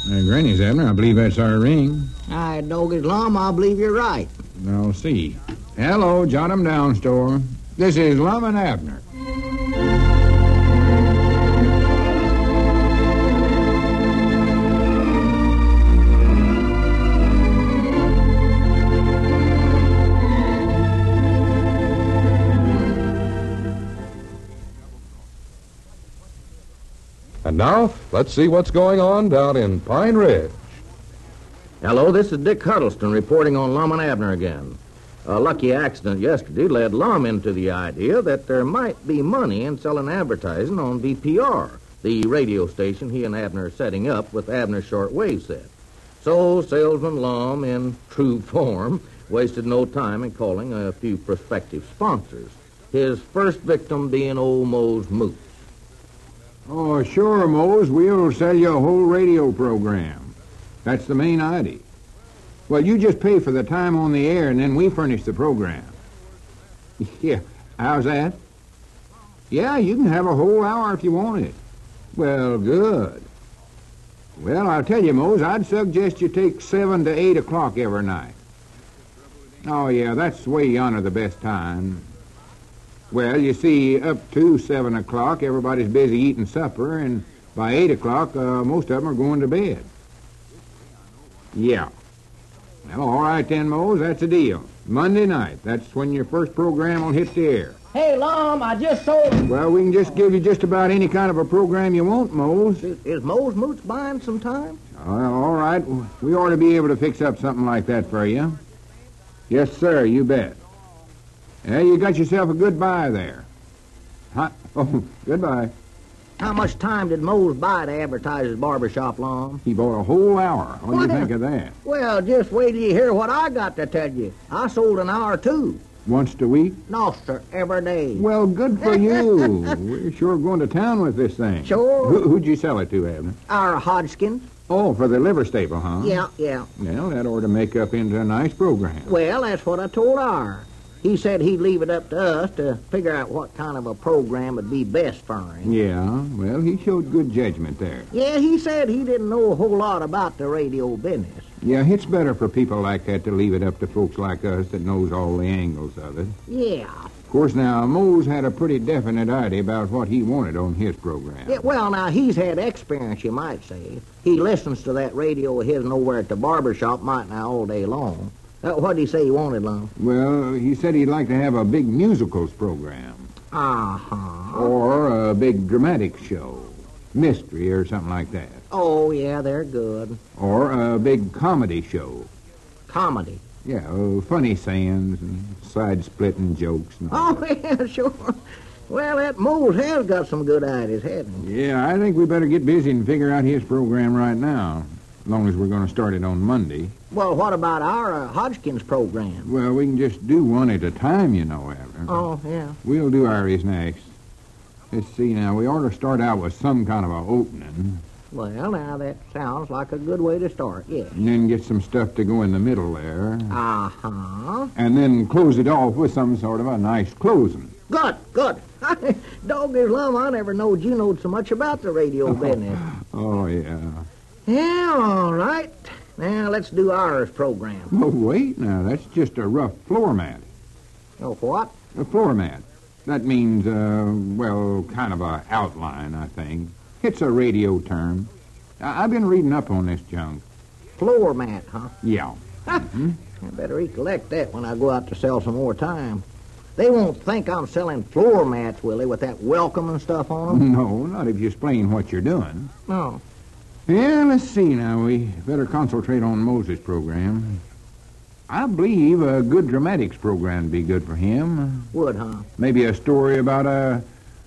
Granny's, Abner. I believe that's our ring. I dog his lum, I believe you're right. I'll see. Hello, Jot 'em Down store. This is Lum and Abner. And now, let's see what's going on down in Pine Ridge. Hello, this is Dick Huddleston reporting on Lum and Abner again. A lucky accident yesterday led Lum into the idea that there might be money in selling advertising on VPR, the radio station he and Abner are setting up with Abner's shortwave set. So salesman Lum, in true form, wasted no time in calling a few prospective sponsors, his first victim being old Mose Moose. Oh, sure, Mose. We'll sell you a whole radio program. That's the main idea. Well, you just pay for the time on the air, and then we furnish the program. Yeah, how's that? Yeah, you can have a whole hour if you want it. Well, good. Well, I'll tell you, Mose, I'd suggest you take 7 to 8 o'clock every night. Oh, yeah, that's way yonder the best time. Well, you see, up to 7 o'clock, everybody's busy eating supper, and by 8 o'clock, most of them are going to bed. Yeah. Well, all right then, Mose, that's the deal. Monday night, that's when your first program will hit the air. Hey, Lum, I just sold... Well, we can just give you just about any kind of a program you want, Mose. Is Mose Moots buying some time? All right. We ought to be able to fix up something like that for you. Yes, sir, you bet. Yeah, you got yourself a good buy there. Oh, goodbye. How much time did Mose buy to advertise his barbershop, Lum? He bought a whole hour. What do you think of that? Well, just wait till you hear what I got to tell you. I sold an hour, too. Once a week? No, sir, every day. Well, good for you. We're sure going to town with this thing. Sure. Who'd you sell it to, Abner? Our Hodgkins. Oh, for the liver staple, huh? Yeah. Well, that ought to make up into a nice program. Well, that's what I told R. He said he'd leave it up to us to figure out what kind of a program would be best for him. Yeah, well, he showed good judgment there. Yeah, he said he didn't know a whole lot about the radio business. Yeah, it's better for people like that to leave it up to folks like us that knows all the angles of it. Yeah. Of course, now, Mose had a pretty definite idea about what he wanted on his program. Yeah, well, now, he's had experience, you might say. He listens to that radio of his nowhere at the barbershop, might now, all day long. What did he say he wanted, Lum? Well, he said he'd like to have a big musicals program. Uh-huh. Or a big dramatic show. Mystery or something like that. Oh, yeah, they're good. Or a big comedy show. Comedy? Yeah, funny sayings and side-splitting jokes. And all. Oh, yeah, sure. Well, that Mose has got some good ideas, hasn't he? Yeah, I think we better get busy and figure out his program right now. As long as we're going to start it on Monday. Well, what about our Hodgkins program? Well, we can just do one at a time, you know, Abner. Oh, yeah. We'll do ours next. Let's see now. We ought to start out with some kind of a opening. Well, now, that sounds like a good way to start, yes. And then get some stuff to go in the middle there. Uh-huh. And then close it off with some sort of a nice closing. Good. Dog is Lum, I never knowed you knowed so much about the radio business. Oh, yeah. Yeah, all right. Now, let's do ours program. Oh, wait now. That's just a rough floor mat. Oh, what? A floor mat. That means, well, kind of a outline, I think. It's a radio term. I've been reading up on this junk. Floor mat, huh? Yeah. I better recollect that when I go out to sell some more time. They won't think I'm selling floor mats, will they, with that welcome and stuff on them? No, not if you explain what you're doing. No. Yeah, let's see now. We better concentrate on Moses' program. I believe a good dramatics program would be good for him. Would, huh? Maybe a story about a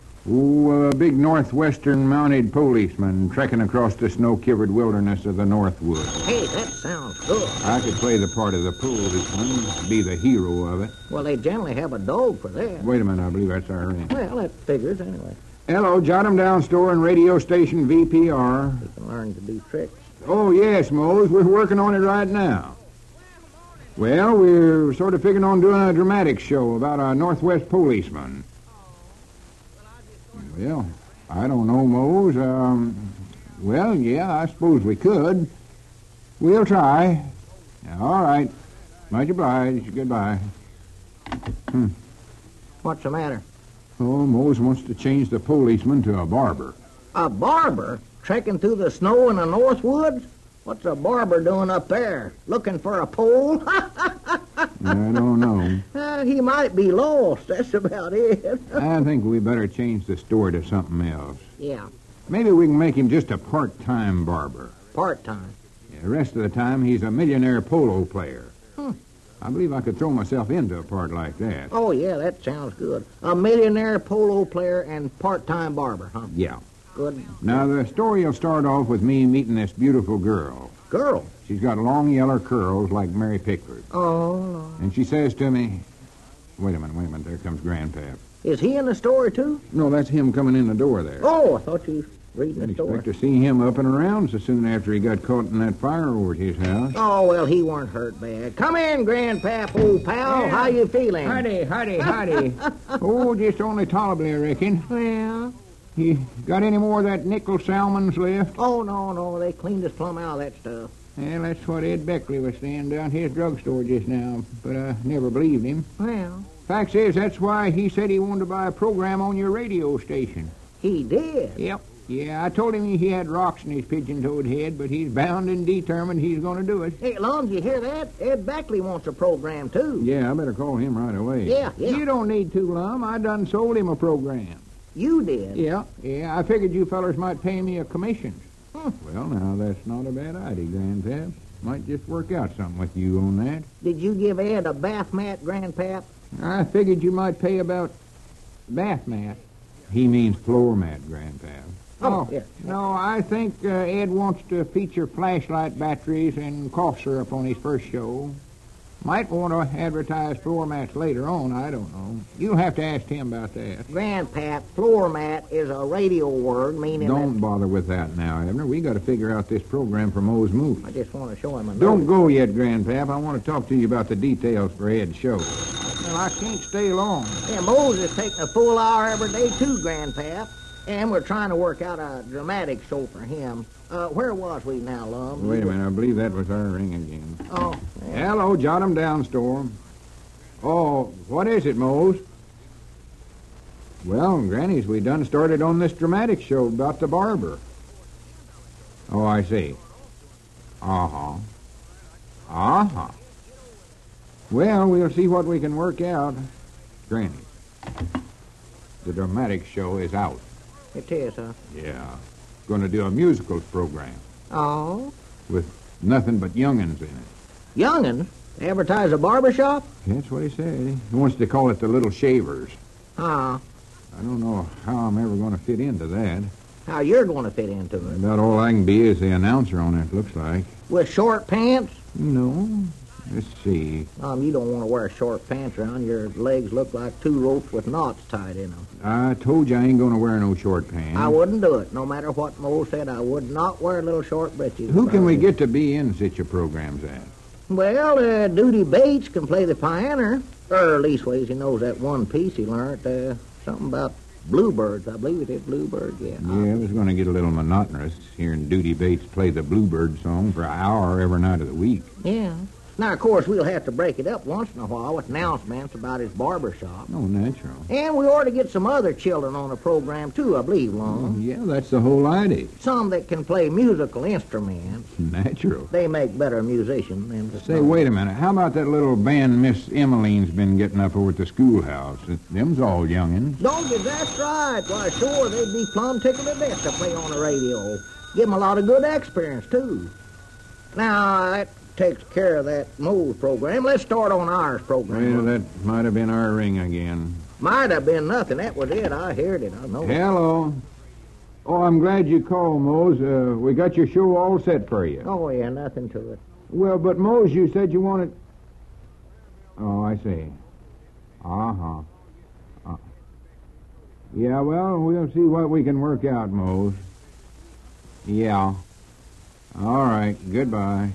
big northwestern mounted policeman trekking across the snow-covered wilderness of the Northwoods. Hey, that sounds good. I could play the part of the policeman, be the hero of it. Well, they generally have a dog for that. Wait a minute, I believe that's our ring. Well, that figures anyway. Hello, Jot 'em Down store and radio station VPR. You can learn to do tricks. Oh, yes, Mose. We're working on it right now. Well, we're sort of figuring on doing a dramatic show about a Northwest policeman. Well, I don't know, Mose. Well, yeah, I suppose we could. We'll try. All right. Much obliged. Goodbye. What's the matter? Oh, Mose wants to change the policeman to a barber. A barber trekking through the snow in the north woods? What's a barber doing up there? Looking for a pole? I don't know. He might be lost. That's about it. I think we better change the story to something else. Yeah, Maybe we can make him just a part-time barber. part-time. Yeah, the rest of the time, he's a millionaire polo player. I believe I could throw myself into a part like that. Oh, yeah, that sounds good. A millionaire polo player and part-time barber, huh? Yeah. Good. Now, the story will start off with me meeting this beautiful girl. Girl. She's got long yellow curls like Mary Pickford. Oh, And she says to me, wait a minute, there comes Grandpap. is he in the story, too? No, that's him coming in the door there. Oh, I thought you were reading I'd the story. expect to see him up and around so soon after he got caught in that fire over at his house. Oh, well, he weren't hurt bad. Come in, Grandpap, old pal. Yeah. How you feeling? Howdy. Oh, just only tolerably, I reckon. Well, You got any more of that nickel salmons left? oh, no, they cleaned us plumb out of that stuff. Well, that's what Ed Beckley was saying down his drugstore just now, but I never believed him. Well, Fact is, that's why he said he wanted to buy a program on your radio station. he did. Yep. Yeah, I told him he had rocks in his pigeon-toed head, but he's bound and determined he's going to do it. Hey, Lum, you hear that? Ed Beckley wants a program, too. Yeah, I better call him right away. Yeah. You don't need to, Lum. I done sold him a program. You did? Yeah. I figured you fellers might pay me a commission. Well, now, that's not a bad idea, Grandpap. Might just work out something with you on that. Did you give Ed a bath mat, Grandpap? I figured you might pay about bath mat. He means floor mat, Grandpap. Oh, yeah. No, I think Ed wants to feature flashlight batteries and cough syrup on his first show. Might want to advertise floor mats later on, I don't know. You'll have to ask him about that. Grandpap, floor mat is a radio word meaning Don't bother with that now, Abner. We got to figure out this program for Moe's movie. I just want to show him a Don't note. go yet, Grandpap. I want to talk to you about the details for Ed's show. Well, I can't stay long. Yeah, Moses taking a full hour every day, too, Grandpap. And we're trying to work out a dramatic show for him. Where was we now, Lum? Wait a minute. I believe that was our ring again. Oh, yeah. Hello, jot 'em down, Storm. Oh, what is it, Mose? Well, Grannies, we done started on this dramatic show about the barber. Oh, I see. Uh-huh. Well, we'll see what we can work out. Granny, the dramatic show is out. It is, huh? Yeah. Going to do a musicals program Oh. with nothing but young'uns in it. Young'un? Advertise a barber shop? That's what he said. He wants to call it the Little Shavers. Ah, I don't know how I'm ever going to fit into that. how you're going to fit into it. About all I can be is the announcer on it, looks like. With short pants? No. Let's see. You don't want to wear short pants around. Your legs look like two ropes with knots tied in them. I told you I ain't going to wear no short pants. I wouldn't do it. No matter what Mo said, I would not wear little short breeches. Who can we get to be in such a program's at? Well, Duty Bates can play the piano. Or leastways, he knows that one piece he learned. Something about bluebirds. I believe it is bluebird, yeah. Yeah, it was going to get a little monotonous hearing Duty Bates play the Bluebird song for an hour every night of the week. Yeah. Now, of course, we'll have to break it up once in a while with announcements about his barber shop. Oh, natural. And we ought to get some other children on the program, too, I believe, Long. Yeah, that's the whole idea. Some that can play musical instruments. Natural. They make better musicians than the Say, wait a minute. How about that little band Miss Emmeline's been getting up over at the schoolhouse? Them's all young'uns. Donkey, that's right. Why, sure, they'd be plumb tickled to death to play on the radio. Give 'em a lot of good experience, too. Now, that takes care of that Moe's program. Let's start on ours program. Well, that might have been our ring again. Might have been nothing. That was it. I heard it. I know it. Hello. Oh, I'm glad you called, Mose. We got your show all set for you. Oh, yeah, nothing to it. Well, but Mose, you said you wanted... Oh, I see. Uh-huh. Yeah, well, we'll see what we can work out, Mose. Yeah. All right, goodbye.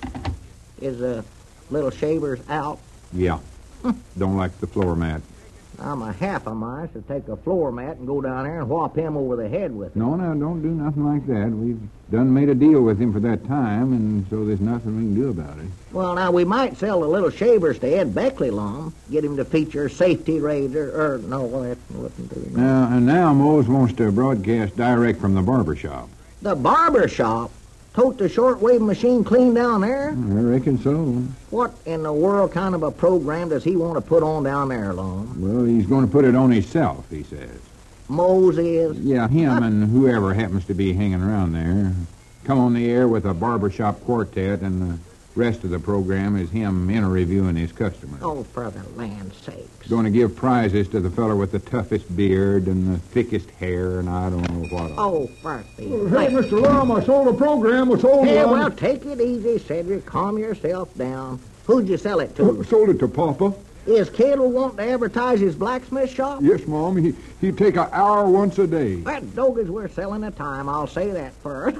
Is Little Shavers out? Yeah. Don't like the floor mat. I'm a half a mice to take a floor mat and go down there and whop him over the head with it. No, now, don't do nothing like that. We've done made a deal with him for that time, and so there's nothing we can do about it. Well, now, we might sell the little shavers to Ed Beckley, Lum. Get him to feature Safety Razor, no, that wouldn't do. Now Mose wants to broadcast direct from the barber shop. The barber shop? Tote the shortwave machine clean down there? I reckon so. What in the world kind of a program does he want to put on down there, Lum? Well, he's going to put it on himself, he says. Mose is? Yeah, him and whoever happens to be hanging around there. Come on the air with a barbershop quartet, and the rest of the program is him interviewing his customers. Oh, for the land's sakes. Going to give prizes to the feller with the toughest beard and the thickest hair, and I don't know what. Oh, for the... Hey, Mr. Lum, I sold a program. I sold Hey, one. well, take it easy, Cedric. Calm yourself down. Who'd you sell it to? Sold it to Papa. Is Cadle wanting to advertise his blacksmith shop? Yes, Mom. He'd take an hour once a day. That doggies we're selling the time, I'll say that first.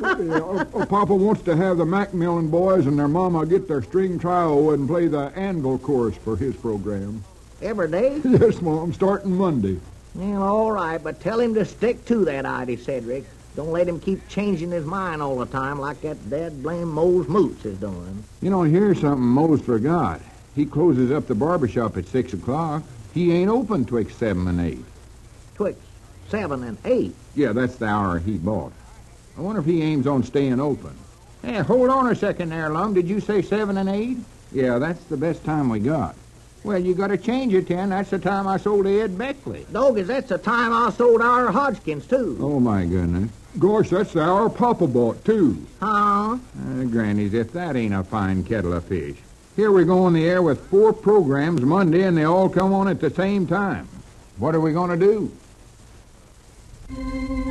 Papa wants to have the Macmillan boys and their mama get their string trio and play the anvil chorus for his program. Every day? Yes, Mom, starting Monday. Well, all right, but tell him to stick to that idea, Cedric. Don't let him keep changing his mind all the time like that dad-blame Mose Moots is doing. You know, here's something Mose forgot. He closes up the barbershop at 6 o'clock. He ain't open twixt 7 and 8. Twixt 7 and 8? Yeah, that's the hour he bought. I wonder if he aims on staying open. Hey, hold on a second there, Lum. Did you say 7 and 8? Yeah, that's the best time we got. Well, you got to change it, Ten. That's the time I sold to Ed Beckley. Doggies, that's the time I sold our Hodgkins, too. Oh, my goodness. Gosh, that's the hour Papa bought, too. Huh? Grannies, if that ain't a fine kettle of fish. Here we go on the air with 4 programs Monday, and they all come on at the same time. What are we going to do?